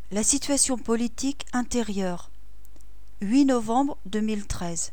La situation politique intérieure. 8 novembre 2013.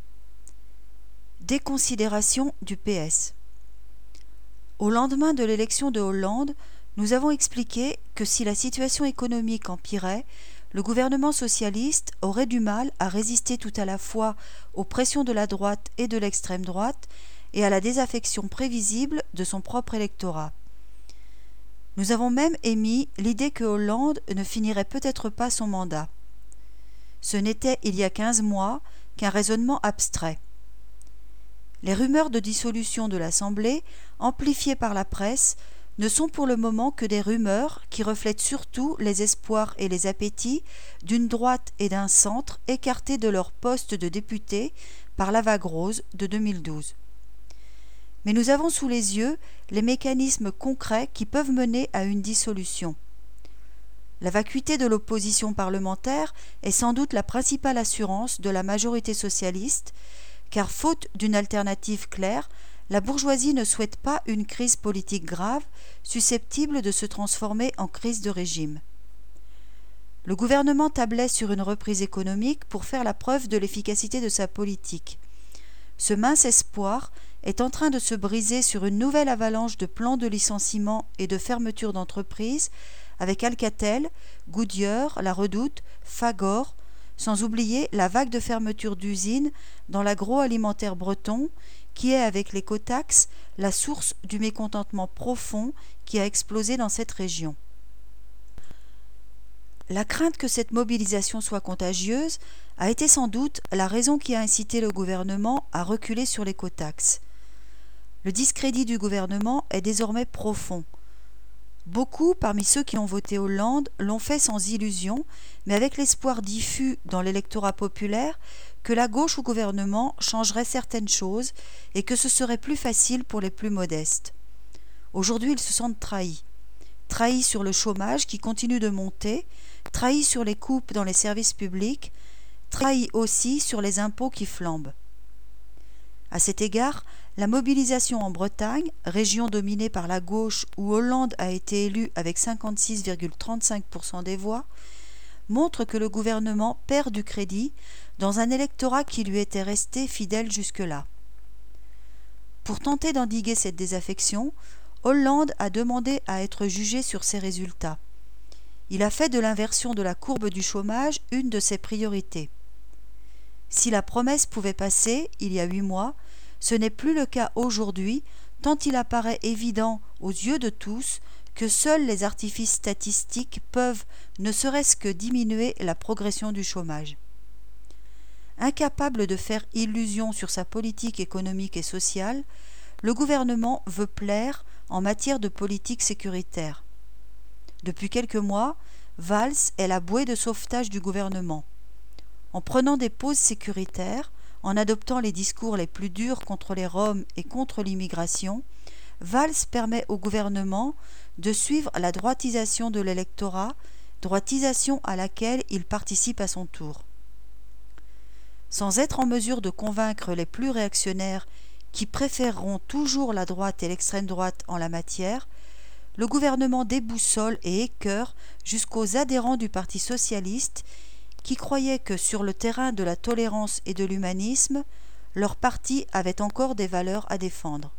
Déconsidération du PS. Au lendemain de l'élection de Hollande, nous avons expliqué que si la situation économique empirait, le gouvernement socialiste aurait du mal à résister tout à la fois aux pressions de la droite et de l'extrême droite et à la désaffection prévisible de son propre électorat. Nous avons même émis l'idée que Hollande ne finirait peut-être pas son mandat. Ce n'était, il y a 15 mois, qu'un raisonnement abstrait. Les rumeurs de dissolution de l'Assemblée, amplifiées par la presse, ne sont pour le moment que des rumeurs qui reflètent surtout les espoirs et les appétits d'une droite et d'un centre écartés de leur poste de députés par la vague rose de 2012. Mais nous avons sous les yeux les mécanismes concrets qui peuvent mener à une dissolution. La vacuité de l'opposition parlementaire est sans doute la principale assurance de la majorité socialiste, car faute d'une alternative claire, la bourgeoisie ne souhaite pas une crise politique grave, susceptible de se transformer en crise de régime. Le gouvernement tablait sur une reprise économique pour faire la preuve de l'efficacité de sa politique. Ce mince espoir est en train de se briser sur une nouvelle avalanche de plans de licenciement et de fermeture d'entreprises avec Alcatel, Goodyear, La Redoute, Fagor, sans oublier la vague de fermeture d'usines dans l'agroalimentaire breton qui est, avec l'écotaxe, la source du mécontentement profond qui a explosé dans cette région. La crainte que cette mobilisation soit contagieuse a été sans doute la raison qui a incité le gouvernement à reculer sur l'écotaxe. Le discrédit du gouvernement est désormais profond. Beaucoup parmi ceux qui ont voté Hollande l'ont fait sans illusion, mais avec l'espoir diffus dans l'électorat populaire que la gauche au gouvernement changerait certaines choses et que ce serait plus facile pour les plus modestes. Aujourd'hui, ils se sentent trahis. Trahis sur le chômage qui continue de monter, trahis sur les coupes dans les services publics, trahis aussi sur les impôts qui flambent. À cet égard, la mobilisation en Bretagne, région dominée par la gauche où Hollande a été élu avec 56,35% des voix, montre que le gouvernement perd du crédit dans un électorat qui lui était resté fidèle jusque-là. Pour tenter d'endiguer cette désaffection, Hollande a demandé à être jugé sur ses résultats. Il a fait de l'inversion de la courbe du chômage une de ses priorités. Si la promesse pouvait passer, il y a 8 mois, ce n'est plus le cas aujourd'hui, tant il apparaît évident aux yeux de tous que seuls les artifices statistiques peuvent, ne serait-ce que diminuer la progression du chômage. Incapable de faire illusion sur sa politique économique et sociale, le gouvernement veut plaire en matière de politique sécuritaire. Depuis quelques mois, Valls est la bouée de sauvetage du gouvernement. En prenant des pauses sécuritaires, en adoptant les discours les plus durs contre les Roms et contre l'immigration, Valls permet au gouvernement de suivre la droitisation de l'électorat, droitisation à laquelle il participe à son tour. Sans être en mesure de convaincre les plus réactionnaires qui préféreront toujours la droite et l'extrême droite en la matière, le gouvernement déboussole et écœure jusqu'aux adhérents du Parti socialiste qui croyaient que sur le terrain de la tolérance et de l'humanisme, leur parti avait encore des valeurs à défendre.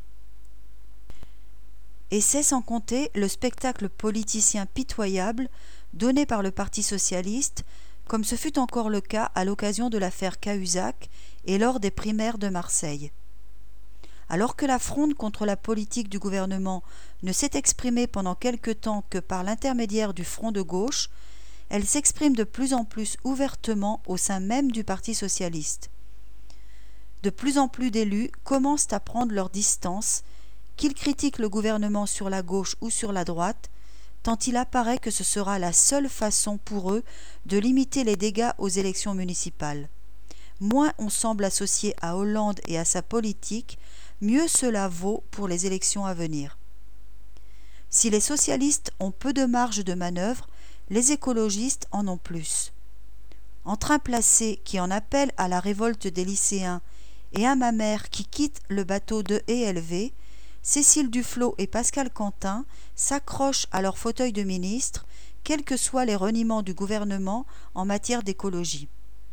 Et c'est sans compter le spectacle politicien pitoyable donné par le Parti socialiste, comme ce fut encore le cas à l'occasion de l'affaire Cahuzac et lors des primaires de Marseille. Alors que la fronde contre la politique du gouvernement ne s'est exprimée pendant quelque temps que par l'intermédiaire du Front de gauche, elle s'exprime de plus en plus ouvertement au sein même du Parti socialiste. De plus en plus d'élus commencent à prendre leur distance, qu'ils critiquent le gouvernement sur la gauche ou sur la droite, tant il apparaît que ce sera la seule façon pour eux de limiter les dégâts aux élections municipales. Moins on semble associé à Hollande et à sa politique, mieux cela vaut pour les élections à venir. Si les socialistes ont peu de marge de manœuvre, les écologistes en ont plus. Entre un Placé qui en appelle à la révolte des lycéens et un Mamère qui quitte le bateau de ELV, Cécile Duflot et Pascal Cantin s'accrochent à leur fauteuil de ministre quels que soient les reniements du gouvernement en matière d'écologie.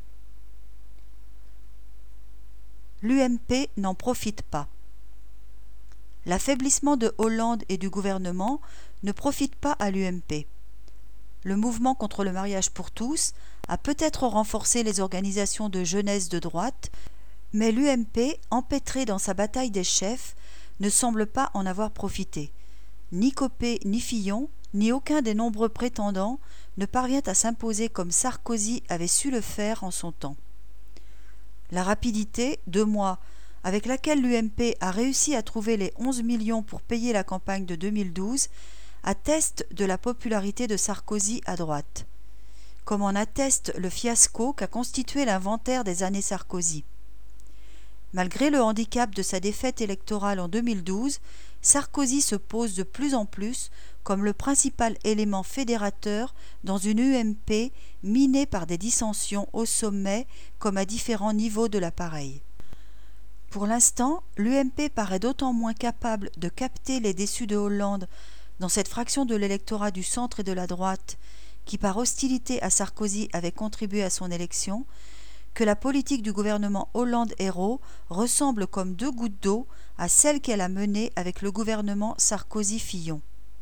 L'UMP n'en profite pas. L'affaiblissement de Hollande et du gouvernement ne profite pas à l'UMP. Le mouvement contre le mariage pour tous a peut-être renforcé les organisations de jeunesse de droite, mais l'UMP, empêtrée dans sa bataille des chefs, ne semble pas en avoir profité. Ni Copé ni Fillon, ni aucun des nombreux prétendants ne parvient à s'imposer comme Sarkozy avait su le faire en son temps. La rapidité, 2 mois, avec laquelle l'UMP a réussi à trouver les 11 millions pour payer la campagne de 2012, atteste de la popularité de Sarkozy à droite, comme en atteste le fiasco qu'a constitué l'inventaire des années Sarkozy. Malgré le handicap de sa défaite électorale en 2012, Sarkozy se pose de plus en plus comme le principal élément fédérateur dans une UMP minée par des dissensions au sommet comme à différents niveaux de l'appareil. Pour l'instant, l'UMP paraît d'autant moins capable de capter les déçus de Hollande dans cette fraction de l'électorat du centre et de la droite qui par hostilité à Sarkozy avait contribué à son élection, que la politique du gouvernement Hollande-Ayrault ressemble comme 2 gouttes d'eau à celle qu'elle a menée avec le gouvernement Sarkozy-Fillon.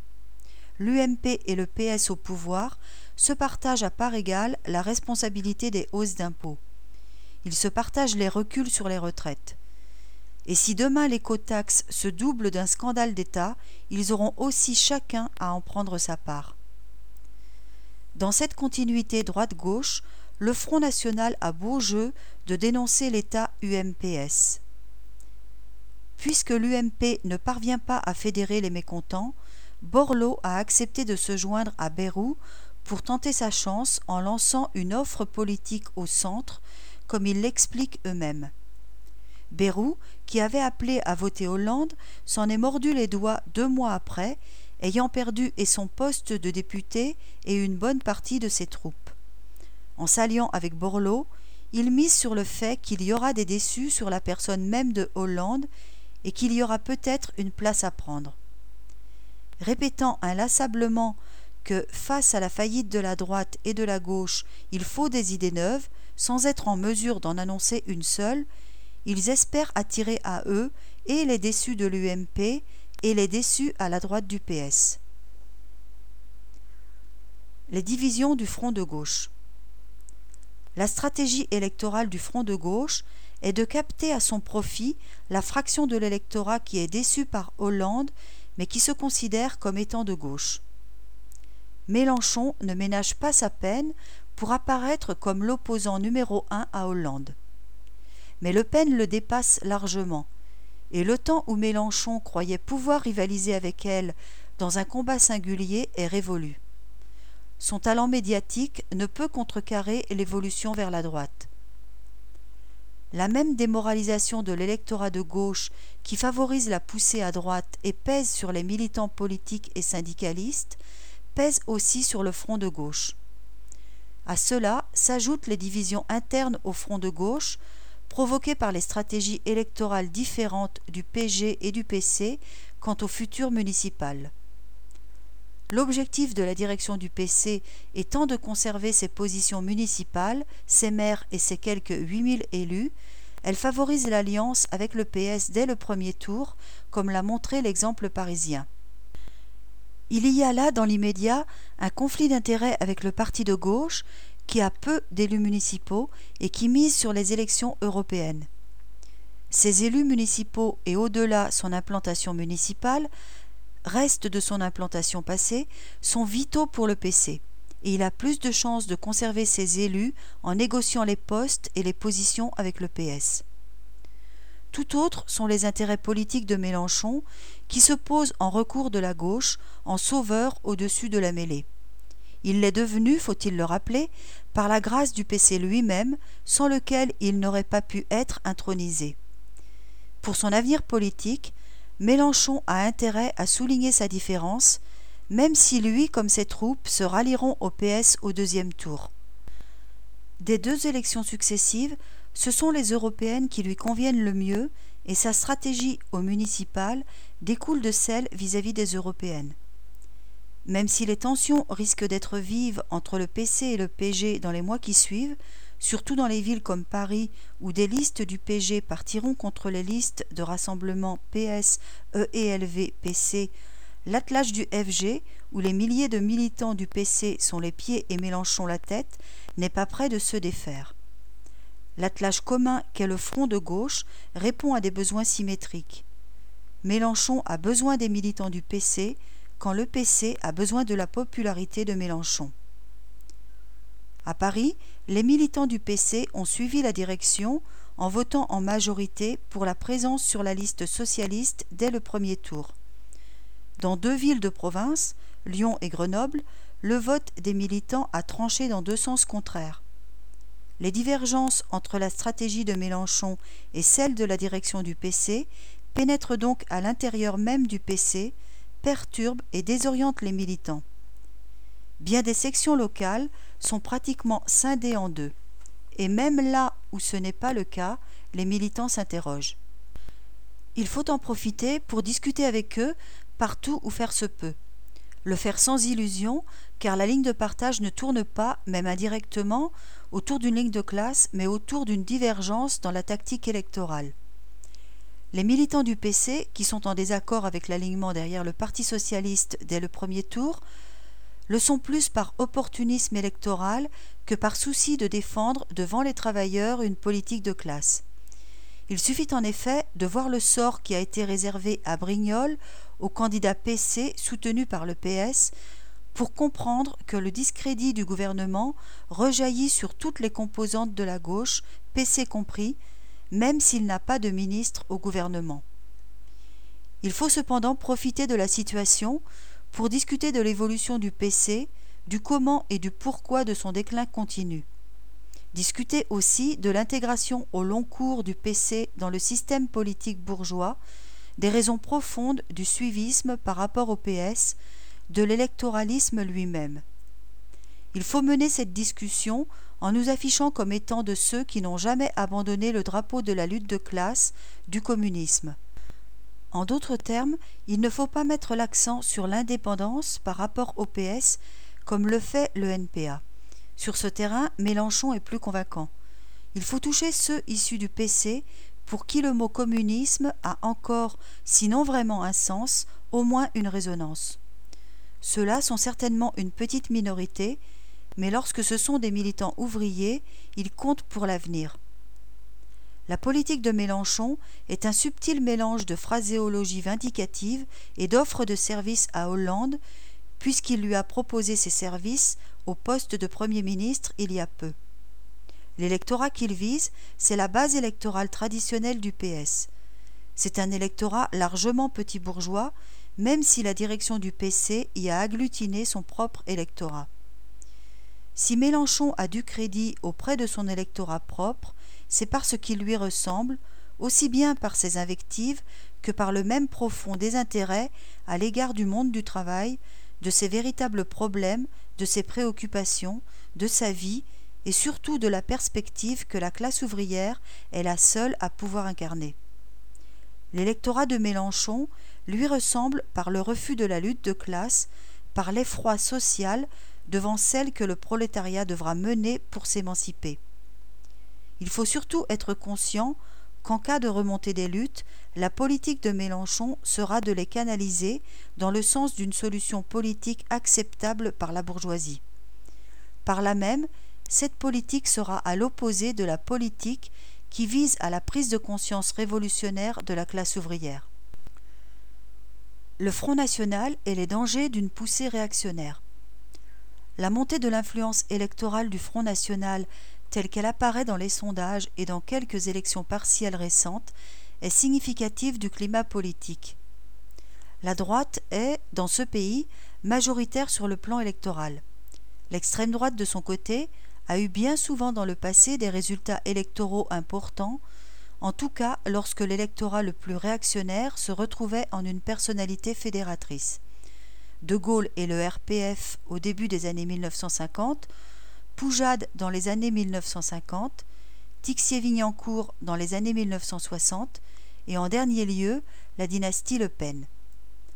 L'UMP et le PS au pouvoir se partagent à part égale la responsabilité des hausses d'impôts. Ils se partagent les reculs sur les retraites. Et si demain l'écotaxe se double d'un scandale d'État, ils auront aussi chacun à en prendre sa part. Dans cette continuité droite-gauche, le Front National a beau jeu de dénoncer l'État UMPS. Puisque l'UMP ne parvient pas à fédérer les mécontents, Borloo a accepté de se joindre à Bayrou pour tenter sa chance en lançant une offre politique au centre, comme ils l'expliquent eux-mêmes. Bayrou, qui avait appelé à voter Hollande, s'en est mordu les doigts 2 mois après, ayant perdu et son poste de député et une bonne partie de ses troupes. En s'alliant avec Borloo, il mise sur le fait qu'il y aura des déçus sur la personne même de Hollande et qu'il y aura peut-être une place à prendre. Répétant inlassablement que, face à la faillite de la droite et de la gauche, il faut des idées neuves, sans être en mesure d'en annoncer une seule, ils espèrent attirer à eux et les déçus de l'UMP et les déçus à la droite du PS. Les divisions du front de gauche. La stratégie électorale du front de gauche est de capter à son profit la fraction de l'électorat qui est déçue par Hollande mais qui se considère comme étant de gauche. Mélenchon ne ménage pas sa peine pour apparaître comme l'opposant numéro 1 à Hollande. Mais Le Pen le dépasse largement, et le temps où Mélenchon croyait pouvoir rivaliser avec elle dans un combat singulier est révolu. Son talent médiatique ne peut contrecarrer l'évolution vers la droite. La même démoralisation de l'électorat de gauche qui favorise la poussée à droite et pèse sur les militants politiques et syndicalistes pèse aussi sur le front de gauche. À cela s'ajoutent les divisions internes au front de gauche, provoquées par les stratégies électorales différentes du PG et du PC quant au futur municipal. L'objectif de la direction du PC étant de conserver ses positions municipales, ses maires et ses quelques 8000 élus, elle favorise l'alliance avec le PS dès le premier tour, comme l'a montré l'exemple parisien. Il y a là, dans l'immédiat, un conflit d'intérêts avec le parti de gauche, qui a peu d'élus municipaux et qui mise sur les élections européennes. Ces élus municipaux et au-delà son implantation municipale, restes de son implantation passée, sont vitaux pour le PC, et il a plus de chances de conserver ses élus en négociant les postes et les positions avec le PS. Tout autre sont les intérêts politiques de Mélenchon, qui se pose en recours de la gauche, en sauveur au-dessus de la mêlée. Il l'est devenu, faut-il le rappeler, par la grâce du PC lui-même, sans lequel il n'aurait pas pu être intronisé. Pour son avenir politique, Mélenchon a intérêt à souligner sa différence, même si lui comme ses troupes se rallieront au PS au 2e tour. Des 2 élections successives, ce sont les européennes qui lui conviennent le mieux et sa stratégie au municipal découle de celle vis-à-vis des européennes. Même si les tensions risquent d'être vives entre le PC et le PG dans les mois qui suivent, surtout dans les villes comme Paris où des listes du PG partiront contre les listes de rassemblement PS, EELV, PC, l'attelage du FG, où les milliers de militants du PC sont les pieds et Mélenchon la tête, n'est pas près de se défaire. L'attelage commun qu'est le front de gauche répond à des besoins symétriques. Mélenchon a besoin des militants du PC, quand le PC a besoin de la popularité de Mélenchon. À Paris, les militants du PC ont suivi la direction en votant en majorité pour la présence sur la liste socialiste dès le premier tour. Dans 2 villes de province, Lyon et Grenoble, le vote des militants a tranché dans 2 sens contraires. Les divergences entre la stratégie de Mélenchon et celle de la direction du PC pénètrent donc à l'intérieur même du PC, perturbent et désorientent les militants. Bien des sections locales sont pratiquement scindées en 2. Et même là où ce n'est pas le cas, les militants s'interrogent. Il faut en profiter pour discuter avec eux partout où faire se peut. Le faire sans illusion, car la ligne de partage ne tourne pas, même indirectement, autour d'une ligne de classe, mais autour d'une divergence dans la tactique électorale. Les militants du PC, qui sont en désaccord avec l'alignement derrière le Parti socialiste dès le premier tour, le sont plus par opportunisme électoral que par souci de défendre devant les travailleurs une politique de classe. Il suffit en effet de voir le sort qui a été réservé à Brignol, au candidat PC soutenu par le PS, pour comprendre que le discrédit du gouvernement rejaillit sur toutes les composantes de la gauche, PC compris, même s'il n'a pas de ministre au gouvernement. Il faut cependant profiter de la situation pour discuter de l'évolution du PC, du comment et du pourquoi de son déclin continu. Discuter aussi de l'intégration au long cours du PC dans le système politique bourgeois, des raisons profondes du suivisme par rapport au PS, de l'électoralisme lui-même. Il faut mener cette discussion en nous affichant comme étant de ceux qui n'ont jamais abandonné le drapeau de la lutte de classe, du communisme. En d'autres termes, il ne faut pas mettre l'accent sur l'indépendance par rapport au PS comme le fait le NPA. Sur ce terrain, Mélenchon est plus convaincant. Il faut toucher ceux issus du PC pour qui le mot communisme a encore, sinon vraiment un sens, au moins une résonance. Ceux-là sont certainement une petite minorité, mais lorsque ce sont des militants ouvriers, ils comptent pour l'avenir. La politique de Mélenchon est un subtil mélange de phraséologie vindicative et d'offre de services à Hollande, puisqu'il lui a proposé ses services au poste de Premier ministre il y a peu. L'électorat qu'il vise, c'est la base électorale traditionnelle du PS. C'est un électorat largement petit bourgeois, même si la direction du PC y a agglutiné son propre électorat. Si Mélenchon a du crédit auprès de son électorat propre, c'est parce qu'il lui ressemble, aussi bien par ses invectives que par le même profond désintérêt à l'égard du monde du travail, de ses véritables problèmes, de ses préoccupations, de sa vie et surtout de la perspective que la classe ouvrière est la seule à pouvoir incarner. L'électorat de Mélenchon lui ressemble par le refus de la lutte de classe, par l'effroi social devant celle que le prolétariat devra mener pour s'émanciper. Il faut surtout être conscient qu'en cas de remontée des luttes, la politique de Mélenchon sera de les canaliser dans le sens d'une solution politique acceptable par la bourgeoisie. Par là même, cette politique sera à l'opposé de la politique qui vise à la prise de conscience révolutionnaire de la classe ouvrière. Le Front national et les dangers d'une poussée réactionnaire. La montée de l'influence électorale du Front national telle qu'elle apparaît dans les sondages et dans quelques élections partielles récentes est significative du climat politique. La droite est, dans ce pays, majoritaire sur le plan électoral. L'extrême droite, de son côté, a eu bien souvent dans le passé des résultats électoraux importants, en tout cas lorsque l'électorat le plus réactionnaire se retrouvait en une personnalité fédératrice. De Gaulle et le RPF au début des années 1950, Poujade dans les années 1950, Tixier-Vignancourt dans les années 1960 et en dernier lieu la dynastie Le Pen.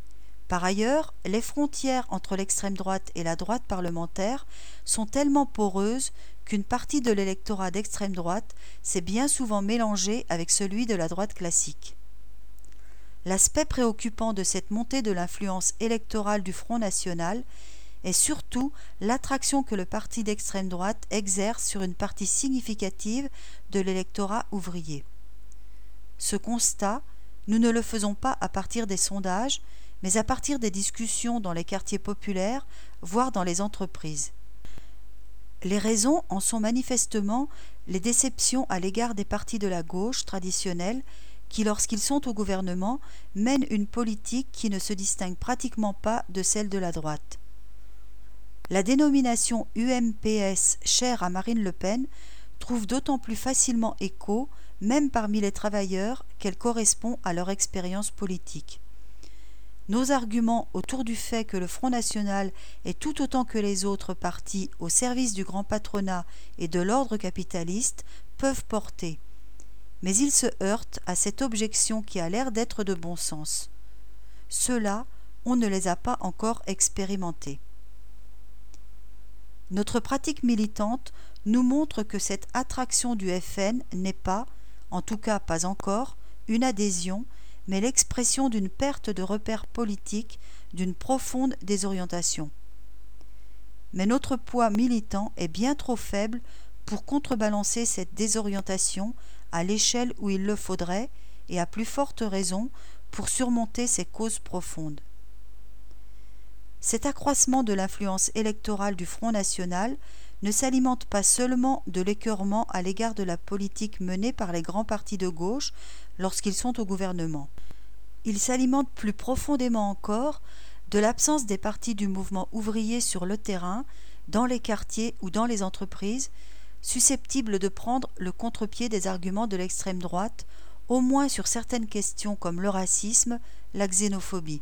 Par ailleurs, les frontières entre l'extrême droite et la droite parlementaire sont tellement poreuses qu'une partie de l'électorat d'extrême droite s'est bien souvent mélangée avec celui de la droite classique. L'aspect préoccupant de cette montée de l'influence électorale du Front national est surtout l'attraction que le parti d'extrême droite exerce sur une partie significative de l'électorat ouvrier. Ce constat, nous ne le faisons pas à partir des sondages, mais à partir des discussions dans les quartiers populaires, voire dans les entreprises. Les raisons en sont manifestement les déceptions à l'égard des partis de la gauche traditionnels qui, lorsqu'ils sont au gouvernement, mènent une politique qui ne se distingue pratiquement pas de celle de la droite. La dénomination UMPS chère à Marine Le Pen trouve d'autant plus facilement écho, même parmi les travailleurs, qu'elle correspond à leur expérience politique. Nos arguments autour du fait que le Front national est tout autant que les autres partis au service du grand patronat et de l'ordre capitaliste peuvent porter, mais ils se heurtent à cette objection qui a l'air d'être de bon sens. Ceux-là, on ne les a pas encore expérimentés. Notre pratique militante nous montre que cette attraction du FN n'est pas, en tout cas pas encore, une adhésion, mais l'expression d'une perte de repères politiques, d'une profonde désorientation. Mais notre poids militant est bien trop faible pour contrebalancer cette désorientation à l'échelle où il le faudrait, et à plus forte raison pour surmonter ces causes profondes. Cet accroissement de l'influence électorale du Front national ne s'alimente pas seulement de l'écœurement à l'égard de la politique menée par les grands partis de gauche lorsqu'ils sont au gouvernement. Il s'alimente plus profondément encore de l'absence des partis du mouvement ouvrier sur le terrain, dans les quartiers ou dans les entreprises, susceptibles de prendre le contre-pied des arguments de l'extrême droite, au moins sur certaines questions comme le racisme, la xénophobie.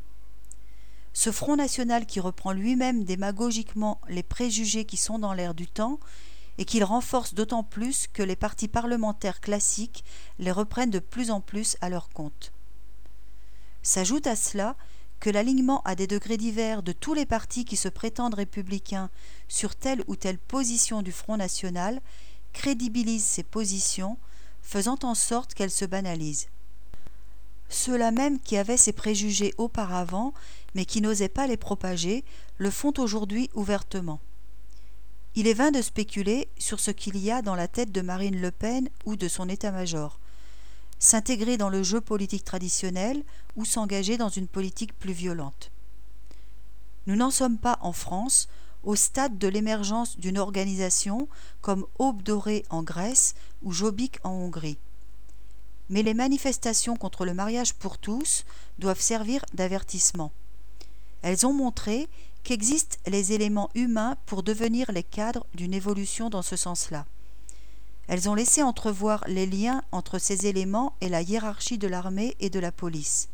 Ce Front national qui reprend lui-même démagogiquement les préjugés qui sont dans l'air du temps et qu'il renforce d'autant plus que les partis parlementaires classiques les reprennent de plus en plus à leur compte. S'ajoute à cela que l'alignement à des degrés divers de tous les partis qui se prétendent républicains sur telle ou telle position du Front national crédibilise ces positions, faisant en sorte qu'elles se banalisent. Ceux-là même qui avaient ces préjugés auparavant, mais qui n'osaient pas les propager, le font aujourd'hui ouvertement. Il est vain de spéculer sur ce qu'il y a dans la tête de Marine Le Pen ou de son état-major. S'intégrer dans le jeu politique traditionnel ou s'engager dans une politique plus violente. Nous n'en sommes pas en France au stade de l'émergence d'une organisation comme Aube dorée en Grèce ou Jobbik en Hongrie. Mais les manifestations contre le mariage pour tous doivent servir d'avertissement. Elles ont montré qu'existent les éléments humains pour devenir les cadres d'une évolution dans ce sens-là. Elles ont laissé entrevoir les liens entre ces éléments et la hiérarchie de l'armée et de la police.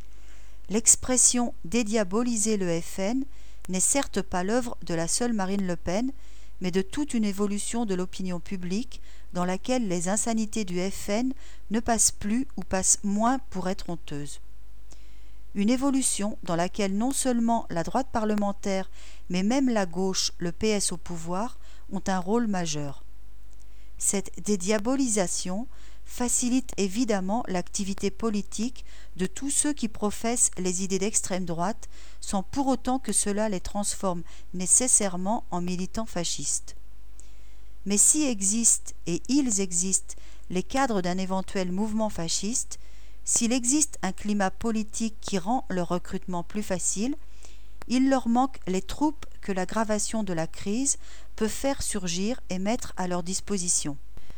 L'expression « dédiaboliser le FN » n'est certes pas l'œuvre de la seule Marine Le Pen, mais de toute une évolution de l'opinion publique dans laquelle les insanités du FN ne passent plus ou passent moins pour être honteuses. Une évolution dans laquelle non seulement la droite parlementaire, mais même la gauche, le PS au pouvoir, ont un rôle majeur. Cette dédiabolisation facilite évidemment l'activité politique de tous ceux qui professent les idées d'extrême droite, sans pour autant que cela les transforme nécessairement en militants fascistes. Mais si existent, et ils existent, les cadres d'un éventuel mouvement fasciste, s'il existe un climat politique qui rend leur recrutement plus facile, il leur manque les troupes que l'aggravation de la crise peut faire surgir et mettre à leur disposition.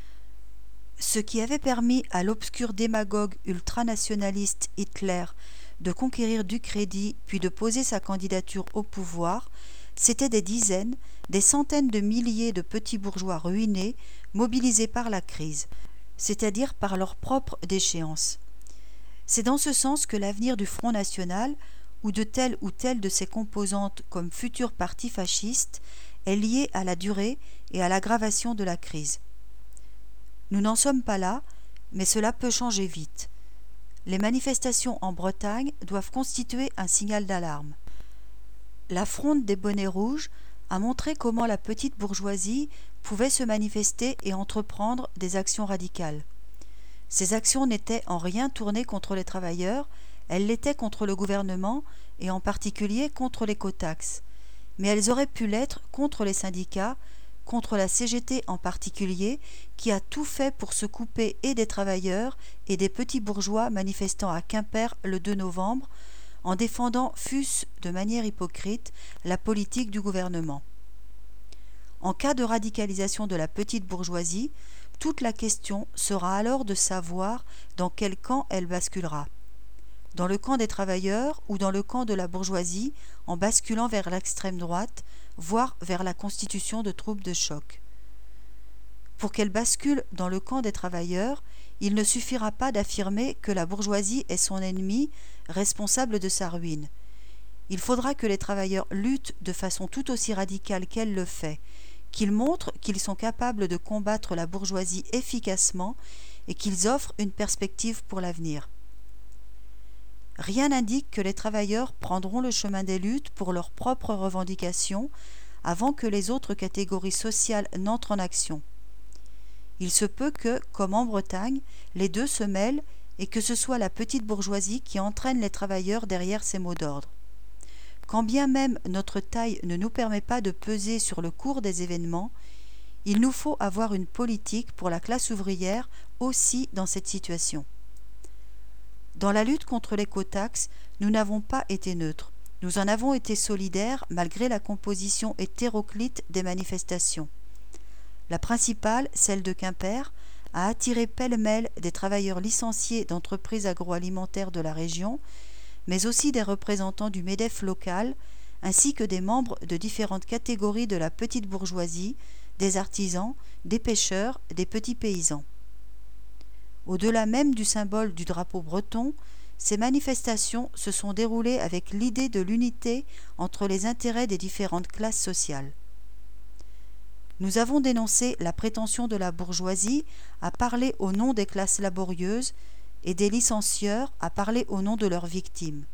Ce qui avait permis à l'obscur démagogue ultranationaliste Hitler de conquérir du crédit puis de poser sa candidature au pouvoir, c'étaient des dizaines, des centaines de milliers de petits bourgeois ruinés, mobilisés par la crise, c'est-à-dire par leur propre déchéance. C'est dans ce sens que l'avenir du Front national, ou de telle de ses composantes comme futur parti fasciste, est lié à la durée et à l'aggravation de la crise. Nous n'en sommes pas là, mais cela peut changer vite. les manifestations en Bretagne doivent constituer un signal d'alarme. La Fronde des Bonnets Rouges a montré comment la petite bourgeoisie pouvait se manifester et entreprendre des actions radicales. Ces actions n'étaient en rien tournées contre les travailleurs, elles l'étaient contre le gouvernement et en particulier contre l'écotaxe. Mais elles auraient pu l'être contre les syndicats, contre la CGT en particulier, qui a tout fait pour se couper et des travailleurs et des petits bourgeois manifestant à Quimper le 2 novembre, en défendant, fût-ce de manière hypocrite, la politique du gouvernement. En cas de radicalisation de la petite bourgeoisie, toute la question sera alors de savoir dans quel camp elle basculera. Dans le camp des travailleurs ou dans le camp de la bourgeoisie, en basculant vers l'extrême droite, voire vers la constitution de troupes de choc. Pour qu'elle bascule dans le camp des travailleurs, il ne suffira pas d'affirmer que la bourgeoisie est son ennemi, responsable de sa ruine. Il faudra que les travailleurs luttent de façon tout aussi radicale qu'elle le fait, qu'ils montrent qu'ils sont capables de combattre la bourgeoisie efficacement et qu'ils offrent une perspective pour l'avenir. Rien n'indique que les travailleurs prendront le chemin des luttes pour leurs propres revendications avant que les autres catégories sociales n'entrent en action. Il se peut que, comme en Bretagne, les deux se mêlent et que ce soit la petite bourgeoisie qui entraîne les travailleurs derrière ces mots d'ordre. Quand bien même notre taille ne nous permet pas de peser sur le cours des événements, il nous faut avoir une politique pour la classe ouvrière aussi dans cette situation. Dans la lutte contre l'écotaxe, nous n'avons pas été neutres. Nous en avons été solidaires malgré la composition hétéroclite des manifestations. La principale, celle de Quimper, a attiré pêle-mêle des travailleurs licenciés d'entreprises agroalimentaires de la région, mais aussi des représentants du MEDEF local, ainsi que des membres de différentes catégories de la petite bourgeoisie, des artisans, des pêcheurs, des petits paysans. Au-delà même du symbole du drapeau breton, ces manifestations se sont déroulées avec l'idée de l'unité entre les intérêts des différentes classes sociales. Nous avons dénoncé la prétention de la bourgeoisie à parler au nom des classes laborieuses et des licencieurs à parler au nom de leurs victimes.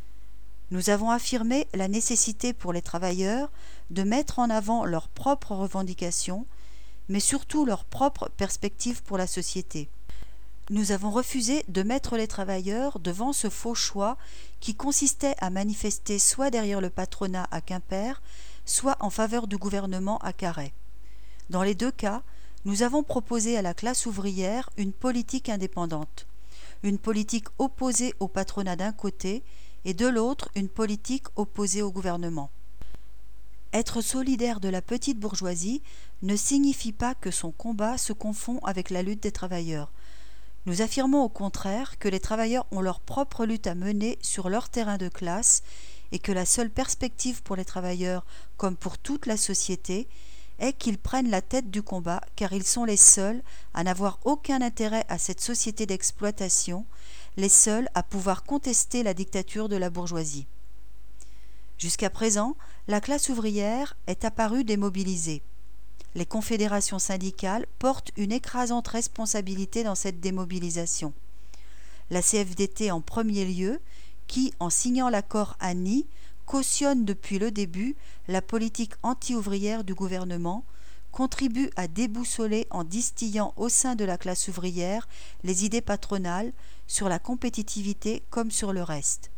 Nous avons affirmé la nécessité pour les travailleurs de mettre en avant leurs propres revendications, mais surtout leurs propres perspectives pour la société. Nous avons refusé de mettre les travailleurs devant ce faux choix qui consistait à manifester soit derrière le patronat à Quimper, soit en faveur du gouvernement à Carhaix. Dans les deux cas, nous avons proposé à la classe ouvrière une politique indépendante, une politique opposée au patronat d'un côté et de l'autre une politique opposée au gouvernement. Être solidaire de la petite bourgeoisie ne signifie pas que son combat se confond avec la lutte des travailleurs. Nous affirmons au contraire que les travailleurs ont leur propre lutte à mener sur leur terrain de classe et que la seule perspective pour les travailleurs, comme pour toute la société, est qu'ils prennent la tête du combat car ils sont les seuls à n'avoir aucun intérêt à cette société d'exploitation, les seuls à pouvoir contester la dictature de la bourgeoisie. Jusqu'à présent, la classe ouvrière est apparue démobilisée. Les confédérations syndicales portent une écrasante responsabilité dans cette démobilisation. La CFDT en premier lieu, qui, en signant l'accord Annie, cautionne depuis le début la politique anti-ouvrière du gouvernement, contribue à déboussoler en distillant au sein de la classe ouvrière les idées patronales sur la compétitivité comme sur le reste.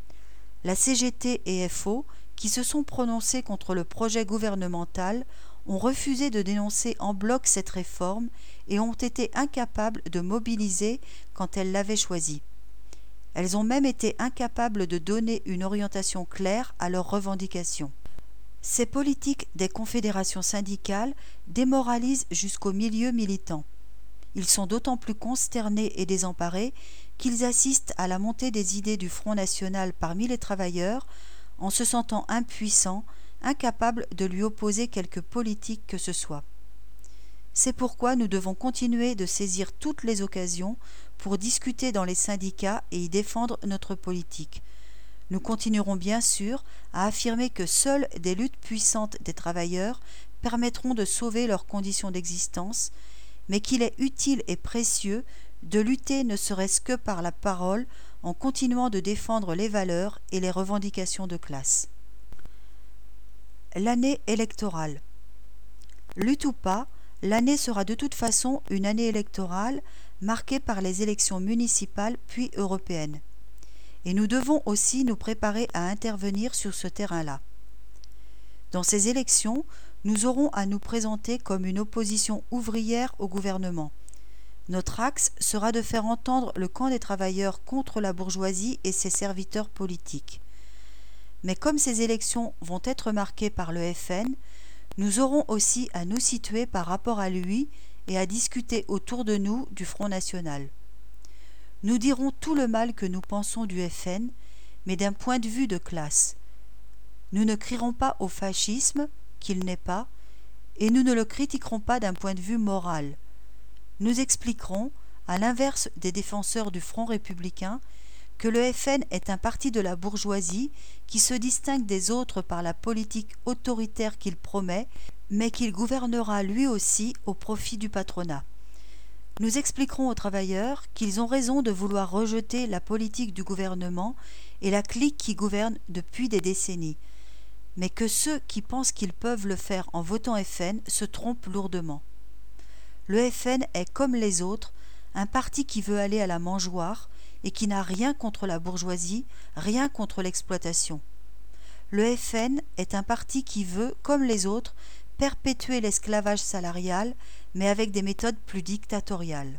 La CGT et FO, qui se sont prononcés contre le projet gouvernemental, ont refusé de dénoncer en bloc cette réforme et ont été incapables de mobiliser quand elles l'avaient choisie. Elles ont même été incapables de donner une orientation claire à leurs revendications. Ces politiques des confédérations syndicales démoralisent jusqu'au milieu militant. Ils sont d'autant plus consternés et désemparés qu'ils assistent à la montée des idées du Front national parmi les travailleurs en se sentant impuissants, incapables de lui opposer quelque politique que ce soit. C'est pourquoi nous devons continuer de saisir toutes les occasions pour discuter dans les syndicats et y défendre notre politique. Nous continuerons bien sûr à affirmer que seules des luttes puissantes des travailleurs permettront de sauver leurs conditions d'existence, mais qu'il est utile et précieux de lutter ne serait-ce que par la parole en continuant de défendre les valeurs et les revendications de classe. L'année électorale. Lutte ou pas, l'année sera de toute façon une année électorale marquée par les élections municipales puis européennes. Et nous devons aussi nous préparer à intervenir sur ce terrain-là. Dans ces élections, nous aurons à nous présenter comme une opposition ouvrière au gouvernement. Notre axe sera de faire entendre le camp des travailleurs contre la bourgeoisie et ses serviteurs politiques. Mais comme ces élections vont être marquées par le FN, nous aurons aussi à nous situer par rapport à lui et à discuter autour de nous du Front National. Nous dirons tout le mal que nous pensons du FN, mais d'un point de vue de classe. Nous ne crierons pas au fascisme, qu'il n'est pas, et nous ne le critiquerons pas d'un point de vue moral. Nous expliquerons, à l'inverse des défenseurs du Front républicain, que le FN est un parti de la bourgeoisie qui se distingue des autres par la politique autoritaire qu'il promet, mais qu'il gouvernera lui aussi au profit du patronat. Nous expliquerons aux travailleurs qu'ils ont raison de vouloir rejeter la politique du gouvernement et la clique qui gouverne depuis des décennies, mais que ceux qui pensent qu'ils peuvent le faire en votant FN se trompent lourdement. Le FN est, comme les autres, un parti qui veut aller à la mangeoire et qui n'a rien contre la bourgeoisie, rien contre l'exploitation. Le FN est un parti qui veut, comme les autres, perpétuer l'esclavage salarial, mais avec des méthodes plus dictatoriales.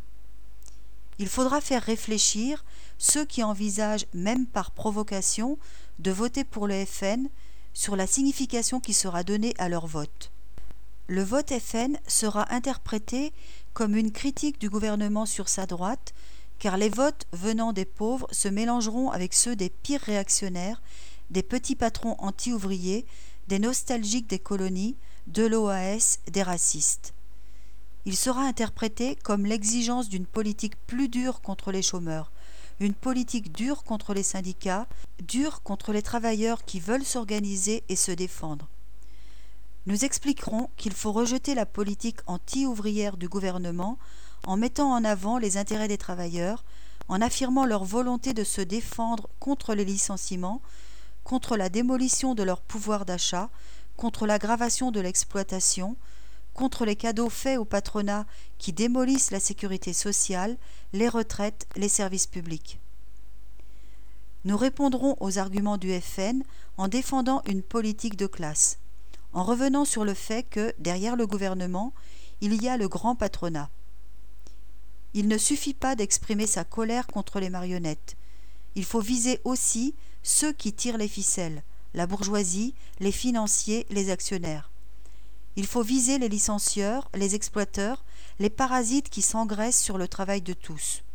Il faudra faire réfléchir ceux qui envisagent, même par provocation, de voter pour le FN sur la signification qui sera donnée à leur vote. Le vote FN sera interprété comme une critique du gouvernement sur sa droite, car les votes venant des pauvres se mélangeront avec ceux des pires réactionnaires, des petits patrons anti-ouvriers, des nostalgiques des colonies, de l'OAS, des racistes. Il sera interprété comme l'exigence d'une politique plus dure contre les chômeurs, une politique dure contre les syndicats, dure contre les travailleurs qui veulent s'organiser et se défendre. Nous expliquerons qu'il faut rejeter la politique anti-ouvrière du gouvernement en mettant en avant les intérêts des travailleurs, en affirmant leur volonté de se défendre contre les licenciements, contre la démolition de leur pouvoir d'achat, contre l'aggravation de l'exploitation, contre les cadeaux faits au patronat qui démolissent la sécurité sociale, les retraites, les services publics. Nous répondrons aux arguments du FN en défendant une politique de classe, en revenant sur le fait que, derrière le gouvernement, il y a le grand patronat. Il ne suffit pas d'exprimer sa colère contre les marionnettes. Il faut viser aussi ceux qui tirent les ficelles, la bourgeoisie, les financiers, les actionnaires. Il faut viser les licencieurs, les exploiteurs, les parasites qui s'engraissent sur le travail de tous.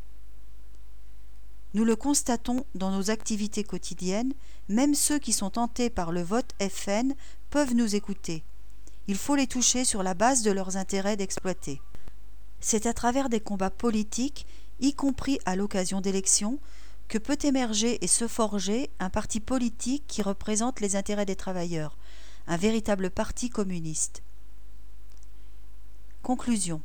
Nous le constatons dans nos activités quotidiennes, même ceux qui sont tentés par le vote FN peuvent nous écouter. Il faut les toucher sur la base de leurs intérêts d'exploiter. C'est à travers des combats politiques, y compris à l'occasion d'élections, que peut émerger et se forger un parti politique qui représente les intérêts des travailleurs, un véritable parti communiste. Conclusion.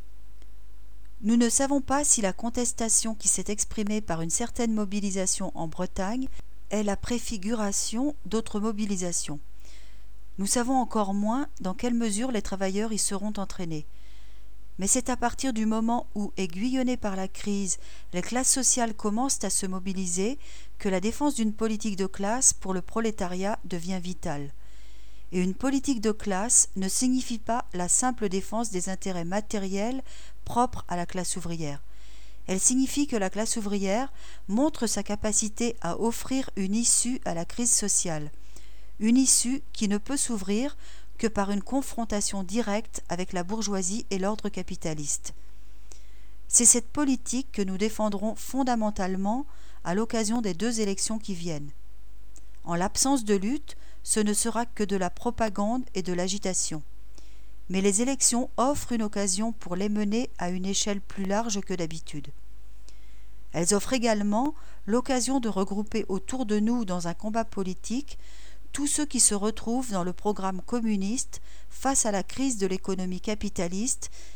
Nous ne savons pas si la contestation qui s'est exprimée par une certaine mobilisation en Bretagne est la préfiguration d'autres mobilisations. Nous savons encore moins dans quelle mesure les travailleurs y seront entraînés. Mais c'est à partir du moment où, aiguillonnés par la crise, les classes sociales commencent à se mobiliser que la défense d'une politique de classe pour le prolétariat devient vitale. Et une politique de classe ne signifie pas la simple défense des intérêts matériels propres à la classe ouvrière. Elle signifie que la classe ouvrière montre sa capacité à offrir une issue à la crise sociale, une issue qui ne peut s'ouvrir que par une confrontation directe avec la bourgeoisie et l'ordre capitaliste. C'est cette politique que nous défendrons fondamentalement à l'occasion des 2 élections qui viennent. En l'absence de lutte, ce ne sera que de la propagande et de l'agitation. Mais les élections offrent une occasion pour les mener à une échelle plus large que d'habitude. Elles offrent également l'occasion de regrouper autour de nous dans un combat politique tous ceux qui se retrouvent dans le programme communiste face à la crise de l'économie capitaliste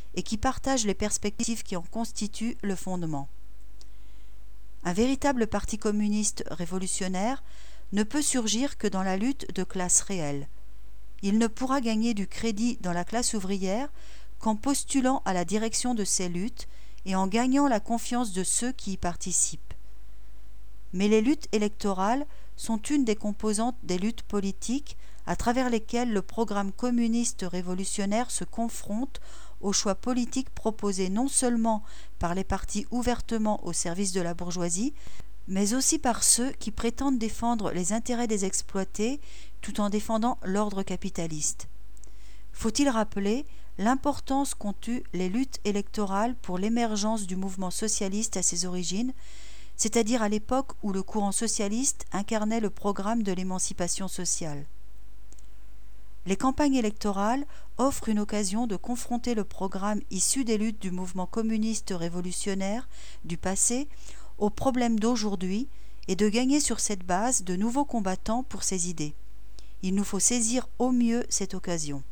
et qui partagent les perspectives qui en constituent le fondement. Un véritable parti communiste révolutionnaire ne peut surgir que dans la lutte de classe réelle. Il ne pourra gagner du crédit dans la classe ouvrière qu'en postulant à la direction de ces luttes et en gagnant la confiance de ceux qui y participent. Mais les luttes électorales sont une des composantes des luttes politiques à travers lesquelles le programme communiste révolutionnaire se confronte aux choix politiques proposés non seulement par les partis ouvertement au service de la bourgeoisie, mais aussi par ceux qui prétendent défendre les intérêts des exploités tout en défendant l'ordre capitaliste. Faut-il rappeler l'importance qu'ont eue les luttes électorales pour l'émergence du mouvement socialiste à ses origines, c'est-à-dire à l'époque où le courant socialiste incarnait le programme de l'émancipation sociale. Les campagnes électorales offrent une occasion de confronter le programme issu des luttes du mouvement communiste révolutionnaire du passé aux problèmes d'aujourd'hui et de gagner sur cette base de nouveaux combattants pour ces idées. Il nous faut saisir au mieux cette occasion.